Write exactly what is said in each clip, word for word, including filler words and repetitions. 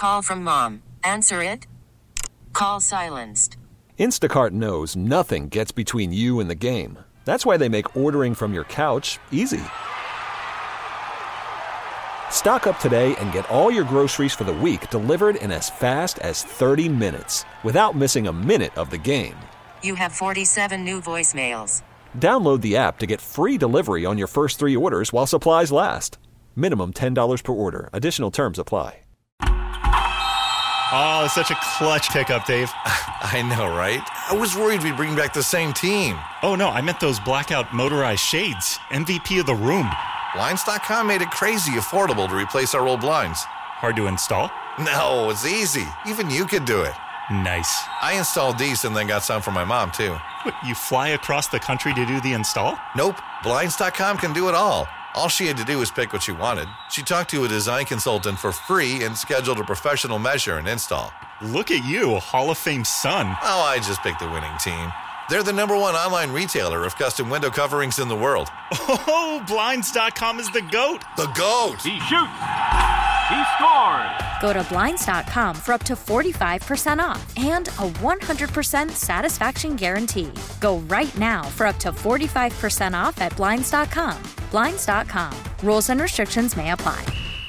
call from mom. Answer it. Call silenced. Instacart knows nothing gets between you and the game. That's why they make ordering from your couch easy. Stock up today and get all your groceries for the week delivered in as fast as thirty minutes without missing a minute of the game. You have forty-seven new voicemails. Download the app to get free delivery on your first three orders while supplies last. Minimum ten dollars per order. Additional terms apply. Oh, such a clutch pickup, Dave. I know, right? I was worried we'd bring back the same team. Oh, no, I meant those blackout motorized shades. M V P of the room. Blinds dot com made it crazy affordable to replace our old blinds. Hard to install? No, it's easy. Even you could do it. Nice. I installed these and then got some for my mom, too. What, you fly across the country to do the install? Nope. Blinds dot com can do it all. All she had to do was pick what she wanted. She talked to a design consultant for free and scheduled a professional measure and install. Look at you, Hall of Fame son. Oh, I just picked the winning team. They're the number one online retailer of custom window coverings in the world. Oh, Blinds dot com is the GOAT. The GOAT. He shoots. He scores. Go to Blinds dot com for up to forty-five percent off and a one hundred percent satisfaction guarantee. Go right now for up to forty-five percent off at Blinds dot com. Blinds dot com. Rules and restrictions may apply.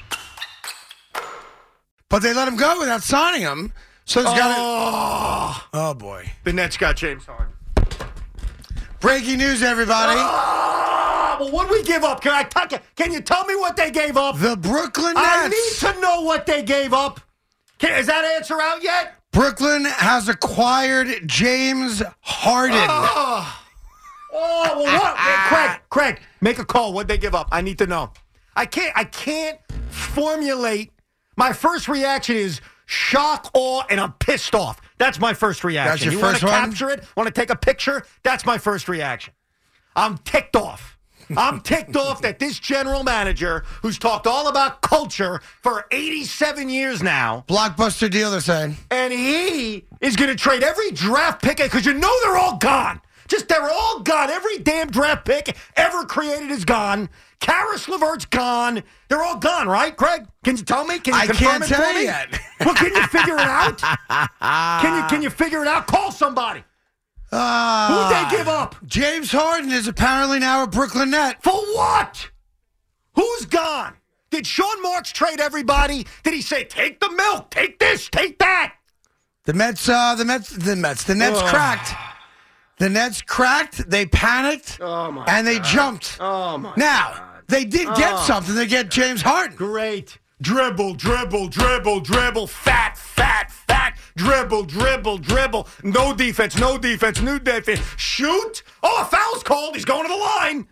But they let him go without signing him. So it's got Oh, to. Oh, boy. the Nets got James Harden. Breaking news, everybody. Oh, well, what did we give up? Can I talk? Can you tell me what they gave up? The Brooklyn Nets. I need to know what they gave up. Can, is that answer out yet? Brooklyn has acquired James Harden. Oh, oh well, what? Craig, Craig, make a call. What'd they give up? I need to know. I can't. I can't formulate. My first reaction is shock, awe, and I'm pissed off. That's my first reaction. That's your you first want to one? capture it? Want to take a picture? That's my first reaction. I'm ticked off. I'm ticked off that this general manager, who's talked all about culture for eighty-seven years now, Blockbuster deal, they're saying. and he is going to trade every draft pick because you know they're all gone. Just they're all gone. Every damn draft pick ever created is gone. Karis LeVert's gone. They're all gone, right, Craig? Can you tell me? Can you I confirm can't it tell for you me? yet. Well, can you figure it out? Can you can you figure it out? Call somebody. Uh, Who'd they give up? James Harden is apparently now a Brooklyn Net. For what? Who's gone? Did Sean Marks trade everybody? Did he say, take the milk, take this, take that? The Mets, uh, the Mets, the Mets, the Nets Ugh. cracked. The Nets cracked. They panicked, Oh, my and they God. jumped. Oh, my Now God. they did get Oh. something. They get James Harden. Great. Dribble, dribble, dribble, dribble, fat, fat, fat, dribble, dribble, dribble. No defense, no defense, new defense. Shoot. Oh, a foul's called. He's going to the line.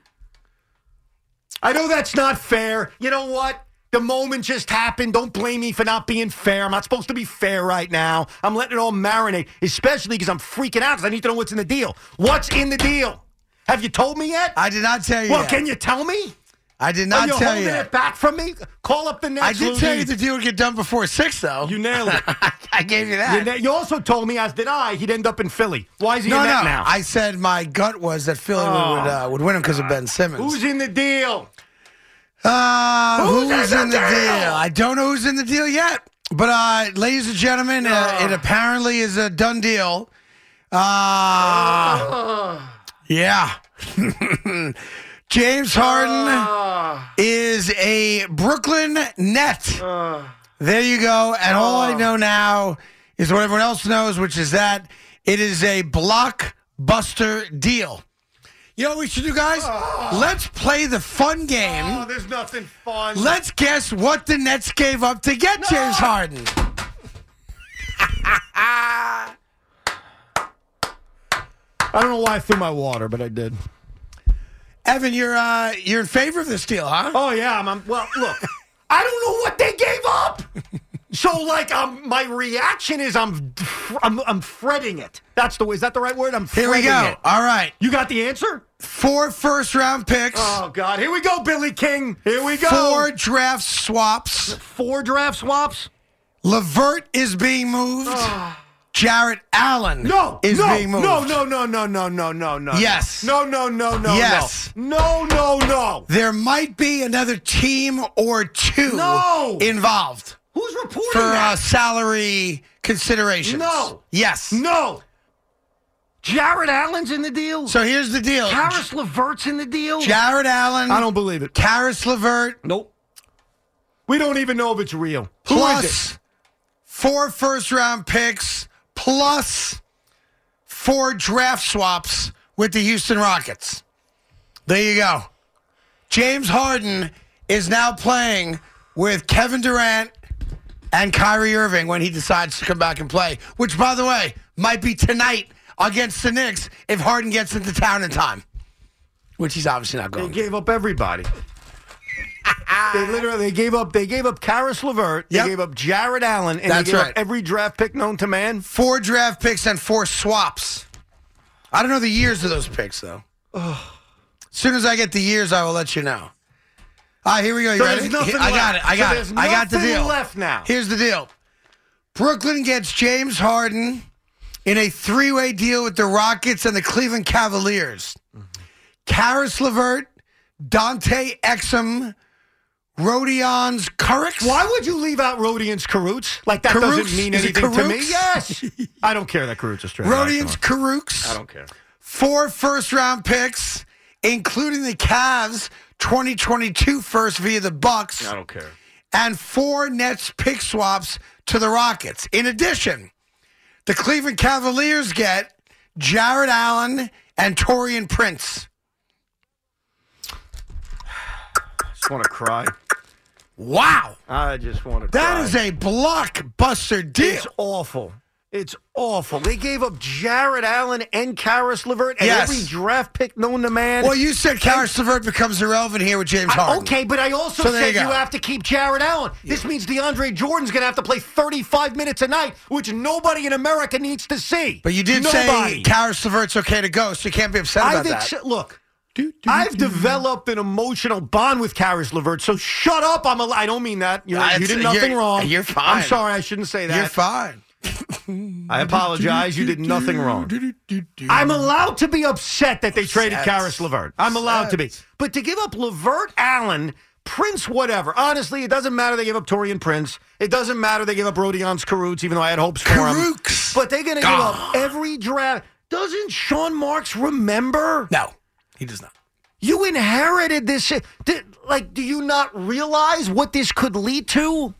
I know that's not fair. You know what? The moment just happened. Don't blame me for not being fair. I'm not supposed to be fair right now. I'm letting it all marinate, especially because I'm freaking out because I need to know what's in the deal. What's in the deal? Have you told me yet? I did not tell you. Well, yet. can you tell me? I did Are not you tell holding you. it back from me? Call up the Nets. I did Lou tell you Reed. the deal would get done before six, though. You nailed it. I gave you You, that. na- you also told me, as did I, he'd end up in Philly. Why is he no, in no. that now? I said my gut was that Philly Oh. would uh, would win him because of Ben Simmons. Who's in the deal? Uh, Who's who's, in in the the deal? deal? I don't know who's in the deal yet. But, uh, ladies and gentlemen, uh, Oh. it apparently is a done deal. Uh, yeah. James Harden is a Brooklyn Net. There you go. And all I know now is what everyone else knows, which is that it is a blockbuster deal. You know what we should do, guys? Let's play the fun game. Oh, there's nothing fun. Let's guess what the Nets gave up to get James Harden. I don't know why I threw my water, but I did. Evan, you're uh, you're in favor of this deal, huh? Oh, yeah. I'm, I'm, well, look, I don't know what they gave up. So, like, um, my reaction is I'm, I'm I'm fretting it. That's the is that the right word? I'm Here fretting we go. it. All right. You got the answer? Four first round picks. Oh, God. Here we go, Billy King. Here we go. Four draft swaps. Four draft swaps? LeVert is being moved. Jarrett Allen No, is no, being moved. no, no, no, no, no, no, no, no. Yes. No, no, no, no, Yes. no. No, no, no. There might be another team or two No. involved. Who's reporting for uh, that? salary considerations. No. Yes. No. Jared Allen's in the deal. So here's the deal. Karis LeVert's in the deal. Jared Allen. I don't believe it. Karis LeVert. Nope. We don't even know if it's real. Who Plus is it? four first-round picks, plus four draft swaps with the Houston Rockets. There you go. James Harden is now playing with Kevin Durant and Kyrie Irving when he decides to come back and play, which, by the way, might be tonight against the Knicks if Harden gets into town in time, which he's obviously not They going. gave up everybody. They literally they gave up they gave up Karis LeVert, they Yep. gave up Jared Allen, and That's they gave right. up every draft pick known to man. Four draft picks and four swaps. I don't know the years of those picks, though. As soon as I get the years, I will let you know. All right, here we go. You So ready? there's nothing I got left. it. I So got there's it. I got the nothing deal. left now. Here's the deal. Brooklyn gets James Harden in a three-way deal with the Rockets and the Cleveland Cavaliers. Karis LeVert, Dante Exum, Rodion's Curricks. Why would you leave out Rodion's Karoots? Like that Karooks? doesn't mean Is it anything to me. Karooks? Yes. I don't care that Karoots is straight. Rodion's Karooks. I don't care. Four first-round picks, including the Cavs' twenty twenty-two first via the Bucks, I don't care. and four Nets pick swaps to the Rockets. In addition, the Cleveland Cavaliers get Jared Allen and Taurean Prince. I just want to cry. Wow. I just want to cry. That is a blockbuster deal. It's awful. It's awful. They gave up Jared Allen and Karis LeVert and Yes. every draft pick known to man. Well, you said Karis LeVert becomes irrelevant here with James I- Harden. okay, but I also So there said you you, go. have to keep Jared Allen. This means DeAndre Jordan's going to have to play thirty-five minutes a night, which nobody in America needs to see. But you did nobody. say Karis LeVert's okay to go, so you can't be upset I about think, that. so- look, I've developed an emotional bond with Karis LeVert, so shut up. I'm a, I don't mean that. You're, That's- you did nothing you're- wrong. you're fine. I'm sorry. I shouldn't say that. You're fine. I apologize. You did nothing wrong. I'm allowed to be upset that they traded Upset. Karis LeVert. I'm allowed to be. Upset. But to give up LeVert, Allen, Prince, whatever. Honestly, it doesn't matter they gave up Taurean Prince. It doesn't matter they gave up Rodion's Karoots, even though I had hopes for him. Karooks. But they're going to give up every draft. Doesn't Sean Marks remember? No, he does not. You inherited this. shit. Did, like, do you not realize what this could lead to?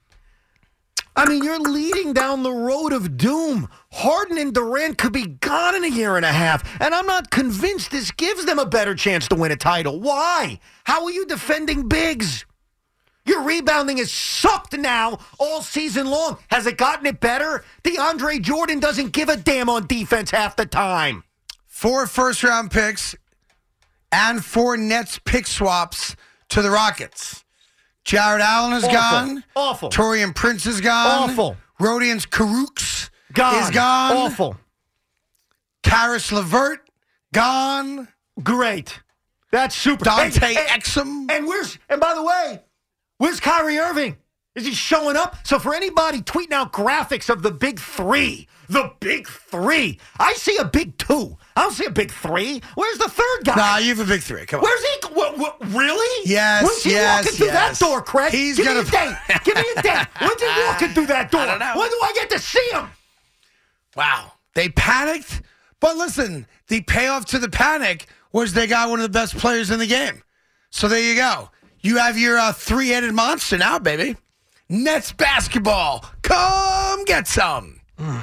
I mean, you're leading down the road of doom. Harden and Durant could be gone in a year and a half, and I'm not convinced this gives them a better chance to win a title. Why? How are you defending bigs? Your rebounding has sucked now all season long. Has it gotten it better? DeAndre Jordan doesn't give a damn on defense half the time. Four first-round picks and four Nets pick swaps to the Rockets. Jared Allen is Awful. gone. Awful. Taurean Prince is gone. Awful. Rodion's Karooks Gone. is gone. Awful. Karis LeVert, gone. Great. That's super. Dante And- and- Exum. And where's and by the way, where's Kyrie Irving? Is he showing up? So for anybody tweeting out graphics of the big three, the big three, I see a big two. I don't see a big three. Where's the third guy? Nah, you have a big three. Come on. Where's he? What, what, really? Yes, When's he yes, walking through yes. that door, Craig? He's Give gonna- me a date. Give me a date. When's he walking through that door? I don't know. When do I get to see him? Wow. They panicked. But listen, the payoff to the panic was they got one of the best players in the game. So there you go. You have your uh, three-headed monster now, baby. Nets basketball. Come get some.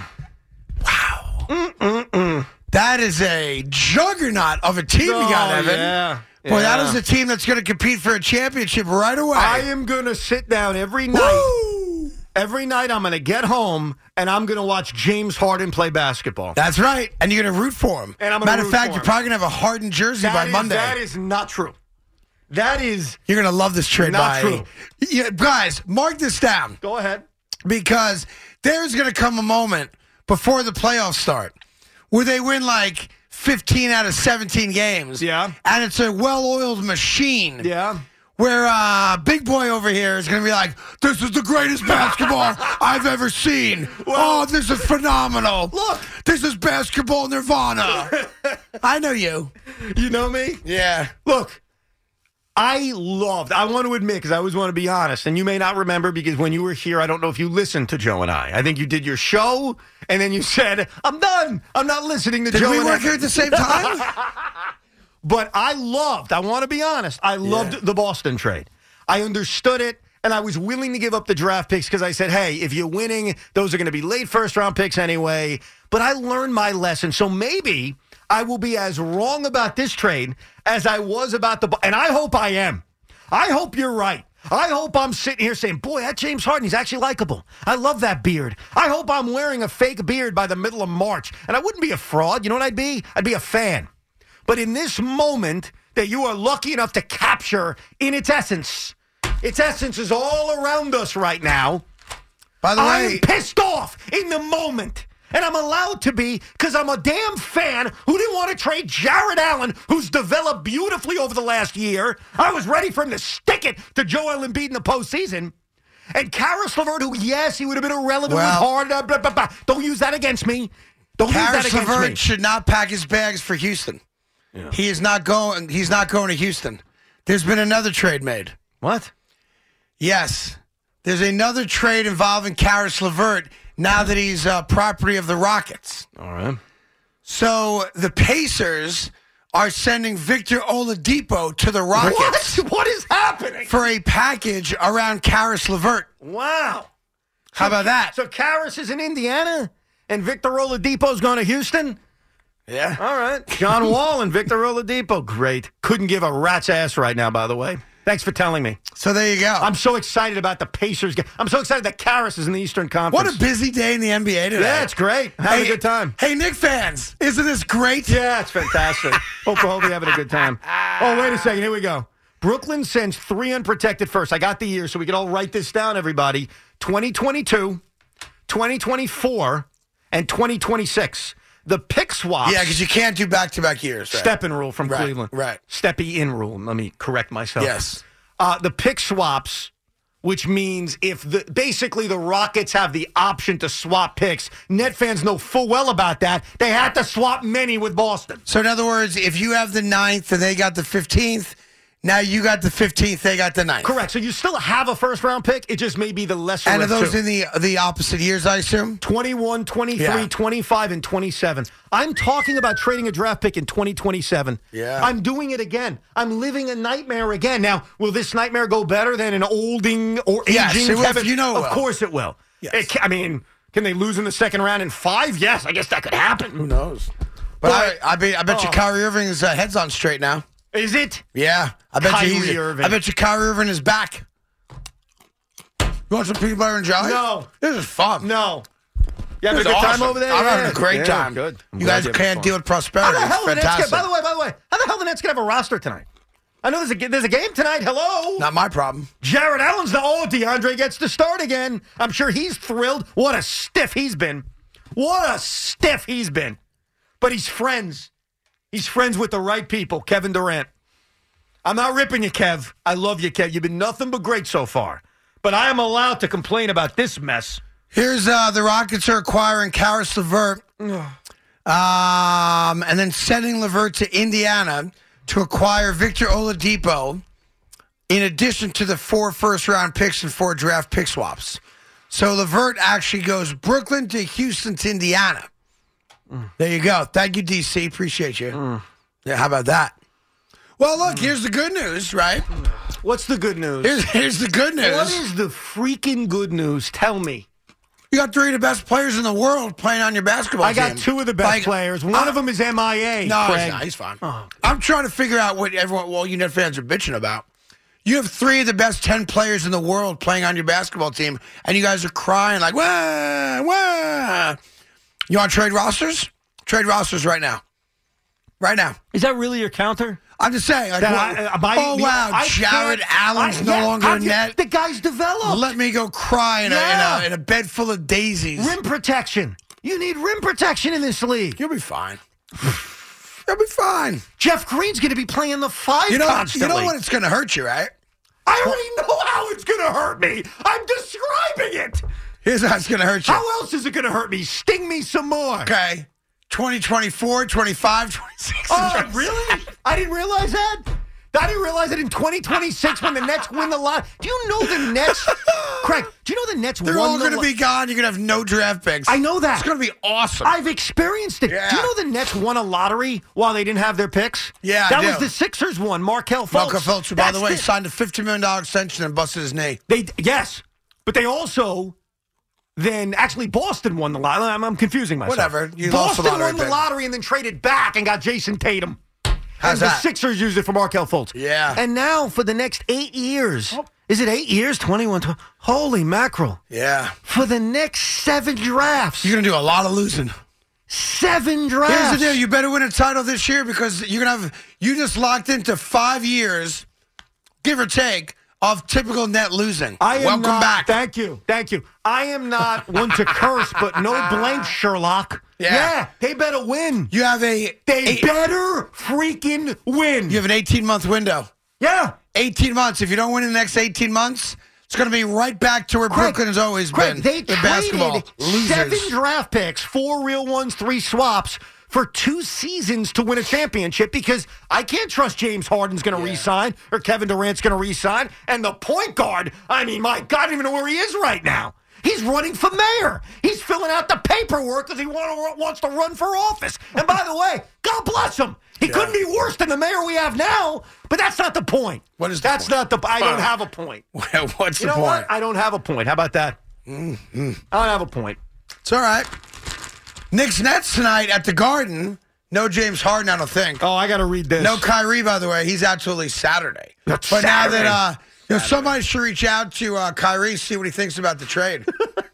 Wow. Mm-mm-mm. That is a juggernaut of a team you got, Oh, Evan. yeah. Boy, that Yeah. is a team that's going to compete for a championship right away. I am going to sit down every night. Woo! Every night I'm going to get home and I'm going to watch James Harden play basketball. That's right. And you're going to root for him. And I'm gonna Matter root of fact, for you're him. probably going to have a Harden jersey That by is- Monday. That is not true. That is You're going to love this trade Not by true. Yeah, guys, mark this down Go ahead. because there's going to come a moment before the playoffs start where they win like fifteen out of seventeen games. Yeah. And it's a well-oiled machine. Yeah. Where uh, Big Boy over here is going to be like, this is the greatest basketball I've ever seen. Well- oh, this is phenomenal. Look. This is basketball nirvana. I know you. You know me? Yeah. Look, I loved, I want to admit, because I always want to be honest, and you may not remember because when you were here, I don't know if you listened to Joe and I. I think you did your show, and then you said, I'm done. I'm not listening to Did Joe we and work I. here at the same time? But I loved, I want to be honest, I loved Yeah. the Boston trade. I understood it, and I was willing to give up the draft picks because I said, hey, if you're winning, those are going to be late first-round picks anyway. But I learned my lesson, so maybe I will be as wrong about this trade as I was about the – and I hope I am. I hope you're right. I hope I'm sitting here saying, boy, that James Harden, he's actually likable. I love that beard. I hope I'm wearing a fake beard by the middle of March. And I wouldn't be a fraud. You know what I'd be? I'd be a fan. But in this moment that you are lucky enough to capture in its essence, its essence is all around us right now. By the I'm way, pissed off in the moment. And I'm allowed to be because I'm a damn fan who didn't want to trade Jared Allen, who's developed beautifully over the last year. I was ready for him to stick it to Joel Embiid in the postseason. And Karis LeVert, who, yes, he would have been irrelevant Well, with Harden. Blah, blah, blah. Don't use that against me. Don't use that Karis against LeVert me. should not pack his bags for Houston. Yeah. He is not going. He's not going to Houston. There's been another trade made. What? Yes, there's another trade involving Karis LeVert now that he's uh, property of the Rockets. All right. So the Pacers are sending Victor Oladipo to the Rockets. What? What is happening? For a package around Karis LeVert. Wow. How about that? So Karis is in Indiana and Victor Oladipo's going to Houston? Yeah. All right. John Wall and Victor Oladipo. Great. Couldn't give a rat's ass right now, by the way. Thanks for telling me. So there you go. I'm so excited about the Pacers game. I'm so excited that Karis is in the Eastern Conference. What a busy day in the N B A today. Yeah, it's great. Having Hey, a good time. Hey, Knick fans, isn't this great? Yeah, it's fantastic. hope, hope you're having a good time. Oh, wait a second. Here we go. Brooklyn sends three unprotected first. I got the year, so we can all write this down, everybody. twenty twenty-two, twenty twenty-four, and twenty twenty-six. The pick swaps. Yeah, because you can't do back-to-back years. Right? Step-in rule from Right, Cleveland. right. Step-in rule. Let me correct myself. Yes. Uh, the pick swaps, which means if the basically the Rockets have the option to swap picks, Net fans know full well about that. They had to swap many with Boston. So in other words, if you have the ninth and they got the fifteenth, now you got the fifteenth, they got the ninth. Correct. So you still have a first-round pick. It just may be the lesser And are of those two. in the the opposite years, I assume? twenty-one, twenty-three, Yeah. twenty-five, and twenty-seven. I'm talking about trading a draft pick in twenty twenty-seven. Yeah. I'm doing it again. I'm living a nightmare again. Now, will this nightmare go better than an olding or aging Yes, it will, Kevin? you know it Of will. course it will. Yes. It ca- I mean, can they lose in the second round in five? Yes, I guess that could happen. Who knows? But, But- I, I, bet, I bet you Oh. Kyrie Irving's uh, head's on straight now. Is it? Yeah. I bet Kyrie you he's, Irving. I bet you Kyrie Irving is back. You want some peanut butter and jelly? No. This is fun. No. You having a This good is time awesome. over there? I'm Yeah. having a great Yeah, time. Good. I'm You glad guys you're having can't fun. deal with prosperity. How the hell It's the Nets fantastic. get, by the way, by the way, how the hell the Nets gonna have a roster tonight? I know there's a there's a game tonight. Hello. Not my problem. Jared Allen's the oh DeAndre gets to start again. I'm sure he's thrilled. What a stiff he's been. What a stiff he's been. But he's friends. He's friends with the right people. Kevin Durant. I'm not ripping you, Kev. I love you, Kev. You've been nothing but great so far. But I am allowed to complain about this mess. Here's uh, the Rockets are acquiring Karis LeVert, um, and then sending LeVert to Indiana to acquire Victor Oladipo, in addition to the four first-round picks and four draft pick swaps. So LeVert actually goes Brooklyn to Houston to Indiana. Mm. There you go. Thank you, D C. Appreciate you. Mm. Yeah, how about that? Well, look, mm. here's the good news, right? What's the good news? Here's, here's the good news. What is the freaking good news? Tell me. You got three of the best players in the world playing on your basketball I got team. two of the best Like, players. One I- of them is M I A. No, Craig. he's not. He's fine. Oh. I'm trying to figure out what everyone, well, you Net fans are bitching about. You have three of the best ten players in the world playing on your basketball team, and you guys are crying like, wah, wah. You want to trade rosters? Trade rosters right now. Right now. Is that really your counter? I'm just saying. Like, That what- I- uh, my- oh, me- wow, I Jared can't- Allen's I- no yeah, longer how in do- net. The guy's developed. Let me go cry in, Yeah. a, in, a, in a bed full of daisies. Rim protection. You need rim protection in this league. You'll be fine. You'll be fine. Jeff Green's going to be playing the five You know, constantly. you know what? It's going to hurt you, right? I already know how it's going to hurt me. I'm describing it. Here's how it's going to hurt you. How else is it going to hurt me? Sting me some more. Okay. twenty, twenty-four, twenty-five, twenty-six. Oh, really? I didn't realize that. I didn't realize that in twenty twenty-six when the Nets win the lot. Do you know the Nets? Craig, do you know the Nets They're won all the going to lo- be gone. You're going to have no draft picks. I know that. It's going to be awesome. I've experienced it. Yeah. Do you know the Nets won a lottery while they didn't have their picks? Yeah, I That do. was the Sixers one. Markelle Fultz. Markelle Fultz, who, by That's the way, the- signed a fifty million dollars extension and busted his knee. They Yes, but they also then actually Boston won the lottery. I'm, I'm confusing myself. Whatever. You lost Boston the lottery won the pick. lottery and then traded back and got Jason Tatum. How's and that? The Sixers used it for Markelle Fultz. Yeah. And now for the next eight years, is it eight years? twenty-one. twenty, holy mackerel. Yeah. For the next seven drafts. You're going to do a lot of losing. Seven drafts. Here's the deal. You better win a title this year because you're going to have, you just locked into five years, give or take, of typical net losing. I am Welcome not, back. Thank you. Thank you. I am not one to curse, but no blank, Sherlock. Yeah. Yeah, they better win. You have a, They a- better freaking win. you have an eighteen-month window. yeah. eighteen months. If you don't win in the next eighteen months, it's going to be right back to where Craig, Brooklyn has always Craig, been. they the basketball traded seven losers. draft picks, four real ones, three swaps for two seasons to win a championship because I can't trust James Harden's going to re-sign or Kevin Durant's going to re-sign. And the point guard, I mean, my God, I don't even know where he is right now. He's running for mayor. He's filling out the paperwork because he want, wants to run for office. And by the way, God bless him. He Yeah. couldn't be worse than the mayor we have now, but that's not the point. What is the That's point? not the I don't have a point. What's You the know point? what? I don't have a point. How about that? Mm-hmm. I don't have a point. It's all right. Knicks Nets tonight at the Garden. No James Harden, I don't think. Oh, I got to read this. No Kyrie, by the way. He's out till at least Saturday. That's but now Saturday. that uh, you know, somebody should reach out to uh, Kyrie, see what he thinks about the trade.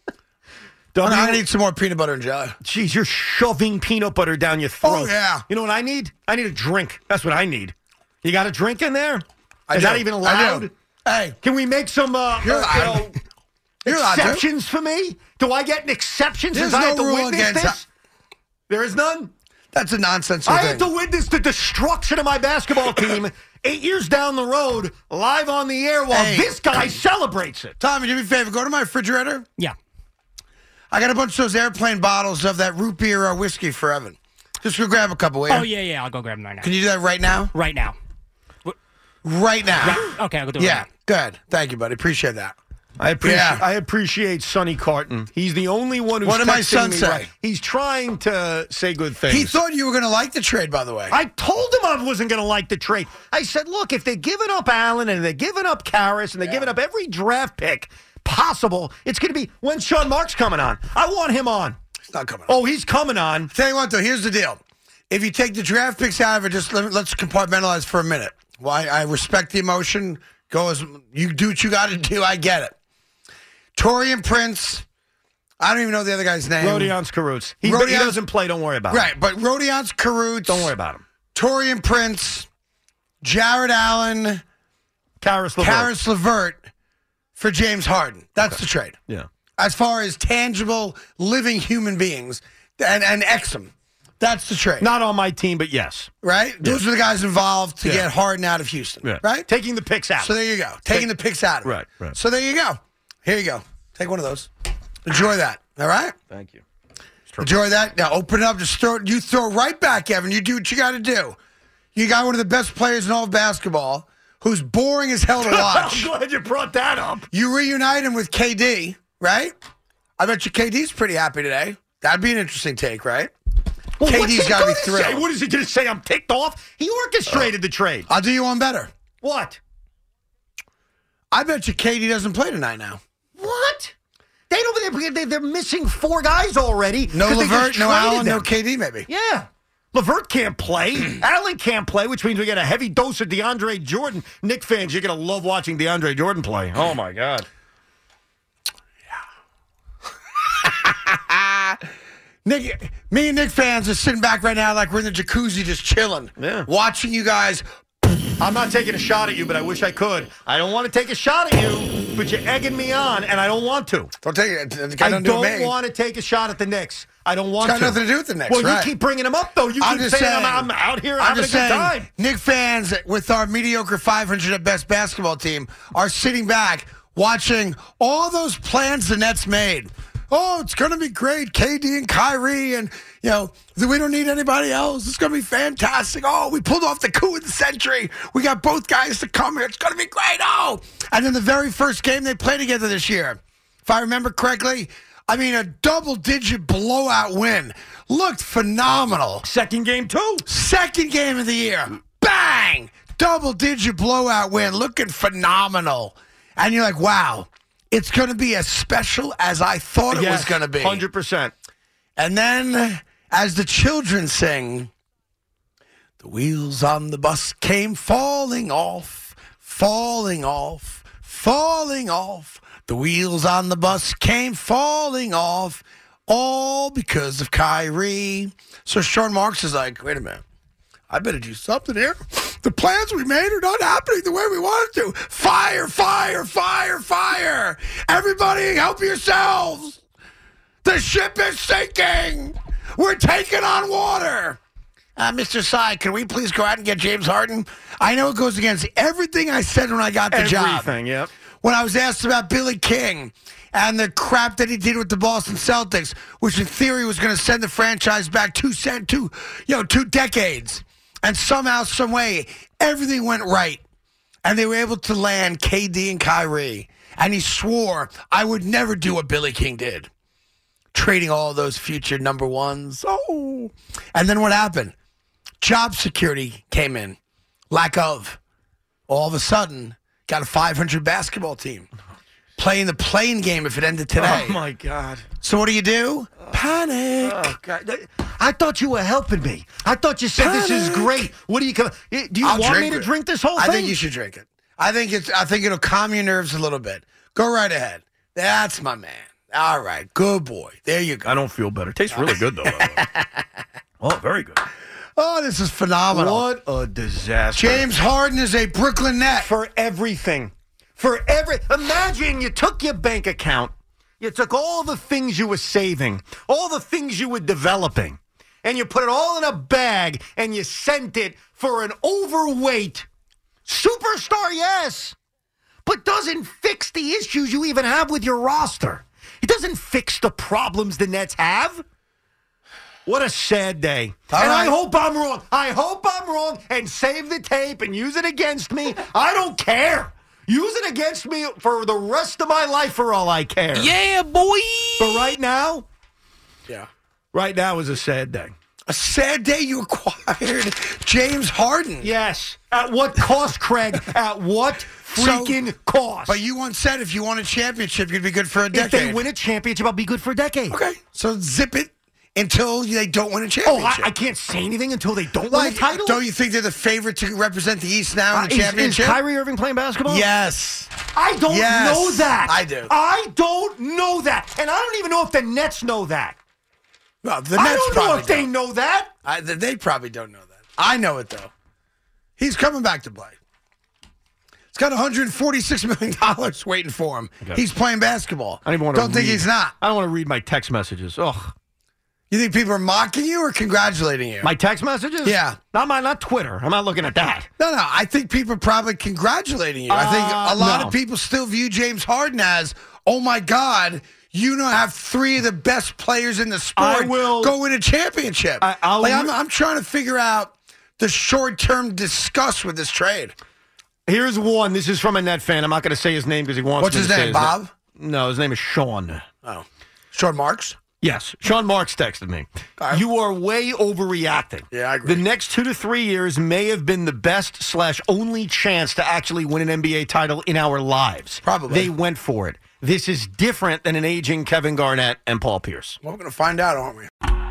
W- I need some more peanut butter and jelly. Jeez, you're shoving peanut butter down your throat. Oh, yeah. You know what I need? I need a drink. That's what I need. You got a drink in there? I Is do. that even I allowed? do. Hey, Can we make some uh, You're uh, allowed. you know, You're allowed to. exceptions for me? Do I get an exception There's since I no have to rule witness against this? that. There is none? that's a nonsensical I thing. have to witness the destruction of my basketball team eight years down the road, live on the air, while Hey. this guy celebrates it. Tommy, do me a favor. Go to my refrigerator. Yeah. I got a bunch of those airplane bottles of that root beer uh, whiskey for Evan. Just go grab a couple, will you? Oh, yeah, yeah. I'll go grab them right now. Can you do that right now? Right now. Right now. Okay, I'll go do it Yeah, right good. Thank you, buddy. Appreciate that. I appreciate Yeah. I appreciate Sonny Carton. He's the only one who's What did my texting son me say? right- He's trying to say good things. He thought you were going to like the trade, by the way. I told him I wasn't going to like the trade. I said, look, if they're giving up Allen and they're giving up Karras and they're giving up every draft pick possible, it's going to be when's Sean Marks coming on? I want him on. It's not coming. Oh, he's coming on. Tell you what, though, here's the deal. If you take the draft picks out of it, just let, let's compartmentalize for a minute. Why? I respect the emotion. Go as you do what you got to do. I get it. Torian Prince. I don't even know the other guy's name. Rodions Caruth. He, he Rodions- doesn't play. Don't worry about it. Right, but Rodions Caruth. Don't worry about him. Torian Prince, Jared Allen, Karis LeVert. Karis LeVert for James Harden. That's the trade. Yeah. As far as tangible, living human beings and, and Exum. That's the trade. Not on my team, but yes. Right? Those are the guys involved to Yeah. get Harden out of Houston. Right? Taking the picks out. So there you go. Taking the picks out of it. Right, right. So there you go. Here you go. Take one of those. Enjoy that. All right? Thank you. Enjoy that. Now open it up. Just throw it. You throw it right back, Evan. You do what you got to do. You got one of the best players in all of basketball who's boring as hell to watch. I'm glad you brought that up. You reunite him with K D, right? I bet you K D's pretty happy today. That'd be an interesting take, right? Well, K what's D's he got to be gonna thrilled. say? What is he going to say? I'm ticked off? He orchestrated the trade. I'll do you one better. What? I bet you K D doesn't play tonight now. What? They don't. They, they, they're missing four guys already. No 'cause they just LeVert, no traded Allen, no them. K D, maybe. Yeah. LeVert can't play. Allen can't play, which means we get a heavy dose of DeAndre Jordan. Knick fans, you're going to love watching DeAndre Jordan play. Oh, my God. Nick, me and Nick fans are sitting back right now like we're in the jacuzzi just chilling. Yeah. Watching you guys. I'm not taking a shot at you, but I wish I could. I don't want to take a shot at you, but you're egging me on, and I don't want to. Don't take it. It's got I nothing to do with don't me. want to take a shot at the Knicks. I don't want It's got to. nothing to do with the Knicks, Well, right. you keep bringing them up, though. You I'm keep just saying, saying. I'm, I'm out here I'm having a just good saying, time. Nick fans with our mediocre five hundred at best basketball team are sitting back watching all those plans the Nets made Oh, it's going to be great. K D and Kyrie, and, you know, we don't need anybody else. It's going to be fantastic. Oh, we pulled off the coup of the century. We got both guys to come here. It's going to be great. Oh, and then the very first game they played together this year, if I remember correctly, I mean, a double-digit blowout win. Looked phenomenal. Second game, too. Second game of the year. Bang! Double-digit blowout win. Looking phenomenal. And you're like, wow, it's going to be as special as I thought it Yes, was going to be. one hundred percent. And then, as the children sing, the wheels on the bus came falling off, falling off, falling off. The wheels on the bus came falling off, all because of Kyrie. So Sean Marks is like, wait a minute. I better do something here. The plans we made are not happening the way we wanted to. Fire, fire, fire, fire. Everybody help yourselves. The ship is sinking. We're taking on water. Uh, Mister Sy, can we please go out and get James Harden? I know it goes against everything I said when I got the job. Everything, yep. When I was asked about Billy King and the crap that he did with the Boston Celtics, which in theory was going to send the franchise back two, cent, two, you know, two decades. And somehow, some way, everything went right. And they were able to land K D and Kyrie. And he swore, I would never do what Billy King did. Trading all those future number ones. Oh. And then what happened? Job security came in. Lack of. All of a sudden, got a five hundred basketball team. Playing the play-in game if it ended today. Oh, my God. So what do you do? Panic. Oh, God. I thought you were helping me. I thought you said Panic. this is great. What do you come? Do you I'll want me to it. drink this whole I thing? think you should drink it. I think it's. I think it'll calm your nerves a little bit. Go right ahead. That's my man. All right. Good boy. There you go. I don't feel better. Tastes really good, though. Oh, very good. Oh, this is phenomenal. What a disaster. James Harden is a Brooklyn Net. For everything. For every. Imagine you took your bank account, you took all the things you were saving, all the things you were developing, and you put it all in a bag and you sent it for an overweight superstar, yes, but doesn't fix the issues you even have with your roster. It doesn't fix the problems the Nets have. What a sad day. All and right. I hope I'm wrong. I hope I'm wrong and save the tape and use it against me. I don't care. Use it against me for the rest of my life for all I care. Yeah, boy. But right now, Yeah. right now is a sad day. A sad day you acquired James Harden. Yes. At what cost, Craig? At what freaking So- cost? But you once said if you won a championship, you'd be good for a if decade. they win a championship, I'll be good for a decade. Okay. So zip it until they don't win a Oh, championship. I, I can't say anything until they don't Like, win a title? Don't you think they're the favorite to represent the East now in Uh, the is, is championship? Kyrie Irving playing basketball? Yes. I don't Yes, know that. I do. I don't know that. And I don't even know if the Nets know that. Well, the I Nets don't know probably if they don't. know that. I, th- they probably don't know that. I know it, though. He's coming back to play. He's got one hundred forty-six million dollars waiting for him. Okay. He's playing basketball. I don't even want to Don't think read. he's not. I don't want to read my text messages. Ugh. You think people are mocking you or congratulating you? My text messages? Yeah. Not my, not Twitter. I'm not looking at that. No, no. I think people are probably congratulating you. I think Uh, a lot no. of people still view James Harden as, oh, my God, you now have three of the best players in the sport I will- go win a championship. I- I'll like, I'm, re- I'm trying to figure out the short-term disgust with this trade. Here's one. This is from a Net fan. I'm not going to say his name because he wants What's me his to say name, Bob? No, his name is Sean. Oh. Sean Marks? Yes, Sean Marks texted me. All right. You are way overreacting. Yeah, I agree. The next two to three years may have been the best slash only chance to actually win an N B A title in our lives. Probably. They went for it. This is different than an aging Kevin Garnett and Paul Pierce. Well, we're going to find out, aren't we?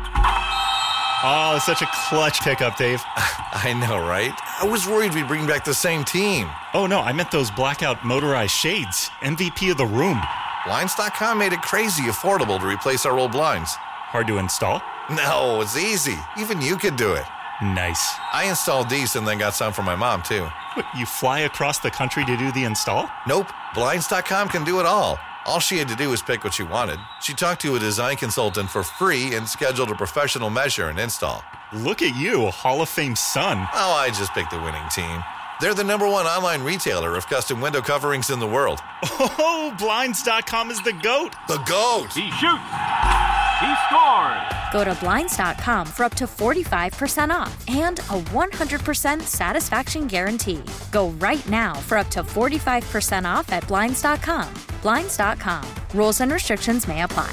Oh, it's such a clutch pickup, Dave. I know, right? I was worried we'd bring back the same team. Oh, no, I meant those blackout motorized shades. M V P of the room. Blinds dot com made it crazy affordable to replace our old blinds. Hard to install? No, it's easy. Even you could do it. Nice. I installed these and then got some for my mom, too. What, you fly across the country to do the install? Nope. Blinds dot com can do it all. All she had to do was pick what she wanted. She talked to a design consultant for free and scheduled a professional measure and install. Look at you, a Hall of Fame son. Oh, I just picked the winning team. They're the number one online retailer of custom window coverings in the world. Oh, Blinds dot com is the GOAT. The GOAT! He shoots! He scored! Go to Blinds dot com for up to forty-five percent off and a one hundred percent satisfaction guarantee. Go right now for up to forty-five percent off at Blinds dot com. Blinds dot com. Rules and restrictions may apply.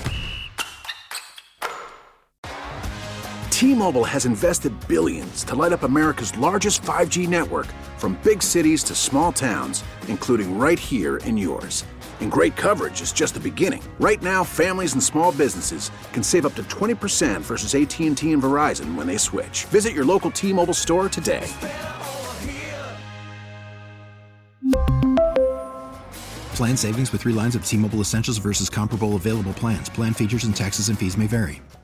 T-Mobile has invested billions to light up America's largest five G network, from big cities to small towns, including right here in yours. And great coverage is just the beginning. Right now, families and small businesses can save up to twenty percent versus A T and T and Verizon when they switch. Visit your local T-Mobile store today. Plan savings with three lines of T-Mobile Essentials versus comparable available plans. Plan features and taxes and fees may vary.